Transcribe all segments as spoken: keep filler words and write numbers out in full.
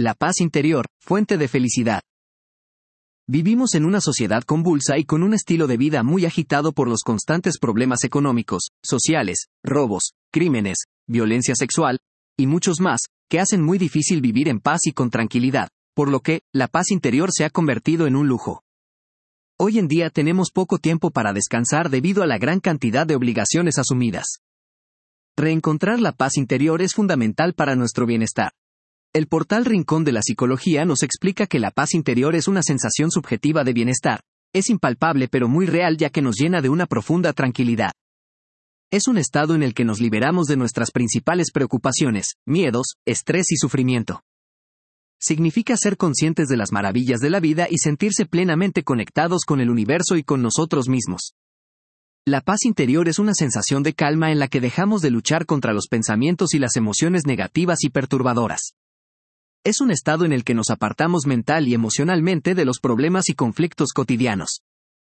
La paz interior, fuente de felicidad. Vivimos en una sociedad convulsa y con un estilo de vida muy agitado por los constantes problemas económicos, sociales, robos, crímenes, violencia sexual, y muchos más, que hacen muy difícil vivir en paz y con tranquilidad, por lo que, la paz interior se ha convertido en un lujo. Hoy en día tenemos poco tiempo para descansar debido a la gran cantidad de obligaciones asumidas. Reencontrar la paz interior es fundamental para nuestro bienestar. El portal Rincón de la Psicología nos explica que la paz interior es una sensación subjetiva de bienestar. Es impalpable pero muy real ya que nos llena de una profunda tranquilidad. Es un estado en el que nos liberamos de nuestras principales preocupaciones, miedos, estrés y sufrimiento. Significa ser conscientes de las maravillas de la vida y sentirse plenamente conectados con el universo y con nosotros mismos. La paz interior es una sensación de calma en la que dejamos de luchar contra los pensamientos y las emociones negativas y perturbadoras. Es un estado en el que nos apartamos mental y emocionalmente de los problemas y conflictos cotidianos.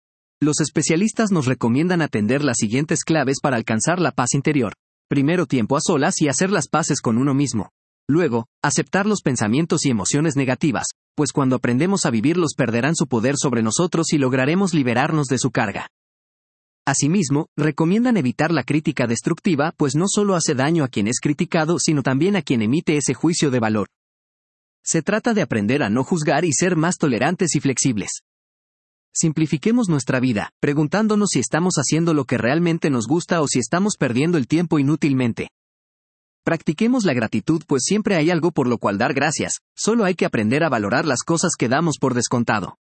Los especialistas nos recomiendan atender las siguientes claves para alcanzar la paz interior. Primero, tiempo a solas y hacer las paces con uno mismo. Luego, aceptar los pensamientos y emociones negativas, pues cuando aprendemos a vivirlos perderán su poder sobre nosotros y lograremos liberarnos de su carga. Asimismo, recomiendan evitar la crítica destructiva, pues no solo hace daño a quien es criticado, sino también a quien emite ese juicio de valor. Se trata de aprender a no juzgar y ser más tolerantes y flexibles. Simplifiquemos nuestra vida, preguntándonos si estamos haciendo lo que realmente nos gusta o si estamos perdiendo el tiempo inútilmente. Practiquemos la gratitud, pues siempre hay algo por lo cual dar gracias, solo hay que aprender a valorar las cosas que damos por descontado.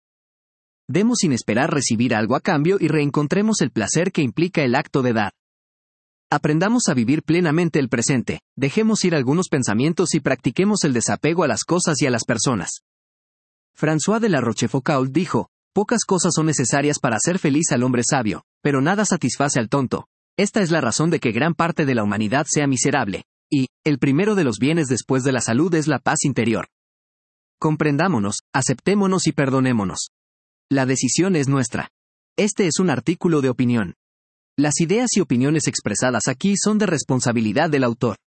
Demos sin esperar recibir algo a cambio y reencontremos el placer que implica el acto de dar. Aprendamos a vivir plenamente el presente, dejemos ir algunos pensamientos y practiquemos el desapego a las cosas y a las personas. François de la Rochefoucauld dijo, pocas cosas son necesarias para hacer feliz al hombre sabio, pero nada satisface al tonto. Esta es la razón de que gran parte de la humanidad sea miserable, y, el primero de los bienes después de la salud es la paz interior. Comprendámonos, aceptémonos y perdonémonos. La decisión es nuestra. Este es un artículo de opinión. Las ideas y opiniones expresadas aquí son de responsabilidad del autor.